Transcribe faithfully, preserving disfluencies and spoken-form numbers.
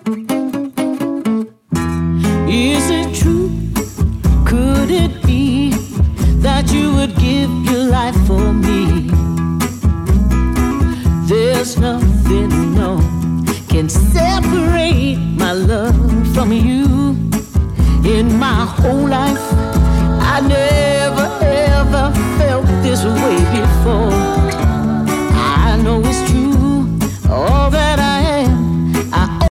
Is it true? Could it be that you would give your life for me? There's nothing, no, can separate my love from you. In my whole life, I never ever